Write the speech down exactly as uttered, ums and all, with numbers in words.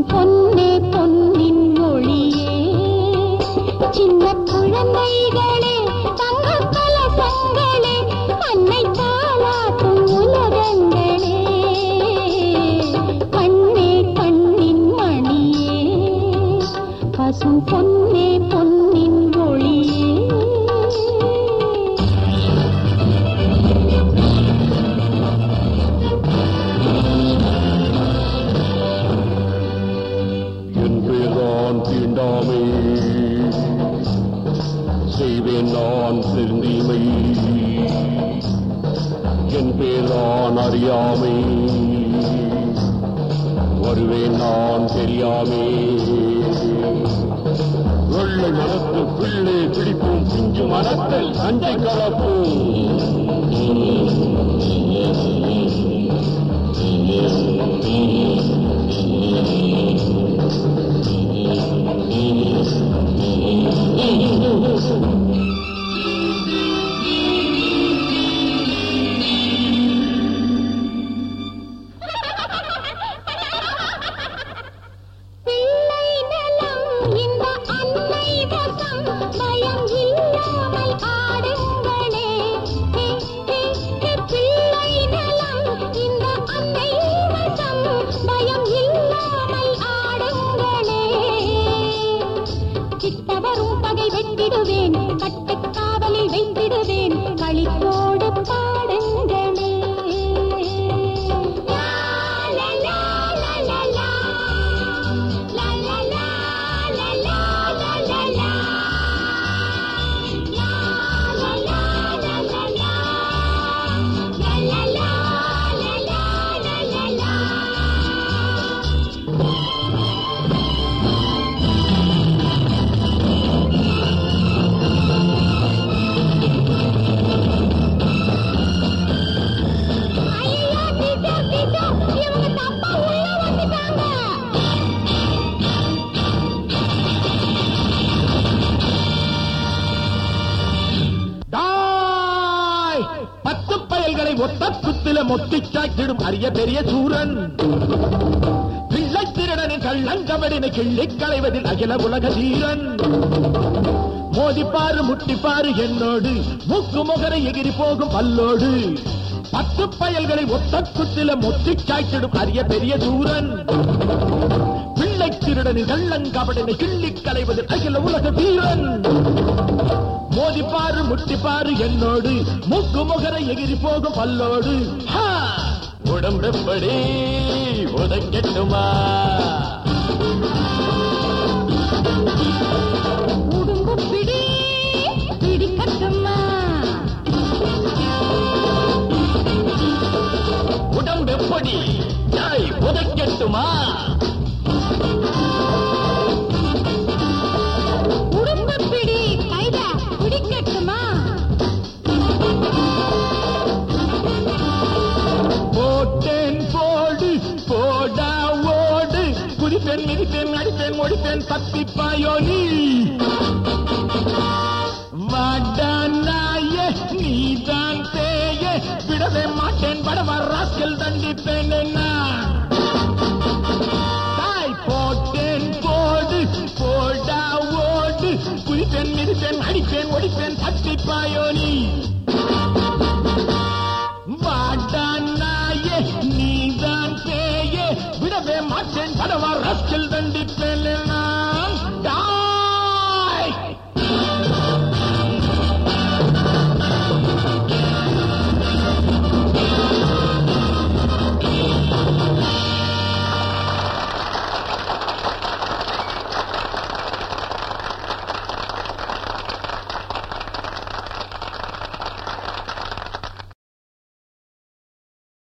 பசும் பொன்னே பொன்னின் மொழியே சின்ன குழந்தைகளே தங்க கலசங்களே அன்னை தாலாட்டும் உலகங்களே கண்ணே கண்ணின் மணியே பசும் பொன்னே பொன்னின் மொழியே தீண்டாமை செய்வேன் நான் திருந்தீமை என் பேரான் அறியாமை வருவேன் நான் தெரியாமே வெள்ளை மனத்து பிள்ளை பிடிப்பும் பிஞ்சு மனத்தில் சண்டை கலப்பும் சித்தவரும் பகை வெட்டிடுவேன் கட்டுக்காவலில் வைத்திடுவேன் களித்தோடு பாடுங்களே பத்து பயல்களை ஒத்த குத்தில மொத்திச்சாக்கிடும் அரிய பெரிய சூரன் பிள்ளை திருடனின் கள்ளங்கபடினை கிள்ளிக் களைவதில் அகில உலக தீரன் மோதிப்பாரு முட்டிப்பாரு என்னோடு மூக்கு முகரை எகிரி போகும் பல்லோடு பத்து பயல்களை ஒத்த குத்தில மொத்திச்சாக்கிடும் அரிய பெரிய சூரன் பிள்ளை திருடனின் கள்ளங்கபடினை கிள்ளிக் களைவதில் அகில உலக தீரன் மோதிப்பாரு முட்டிப்பாரு என்னோடு மூக்கு முகரை எகிரி போகும் பல்லோடு உடம்பெப்படி உதைக்கட்டுமா உடம்பு பிடி பிடிக்கட்டுமா உடம்பெப்படி உதைக்கட்டுமா குதிப்பேன் மிதிப்பேன் அடிப்பேன் ஒடிப்பேன் தப்பிப்பாயோனி வாடாயே நீதான் பேய விடவே மாட்டேன் படவ ராஸ்கல் தண்டிப்பேன் தாய் போட்டேன் போடு போடா ஓடு குதிப்பேன் மிதிப்பேன் அடிப்பேன் ஒடிப்பேன் தப்பிப்பாயோனி வாடாயே நீதான் பேய விடவே மாட்டேன் படவா ரஸ்கில் தண்டி